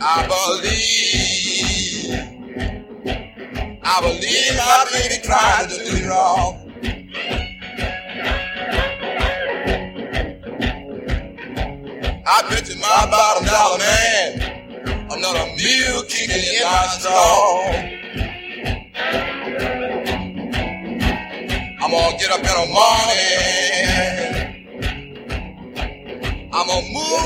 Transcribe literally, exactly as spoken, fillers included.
I believe, I believe my baby trying to do me wrong. I bet you my bottom dollar man, another meal kicking in my straw. I'm gonna get up in the morning, I'm gonna move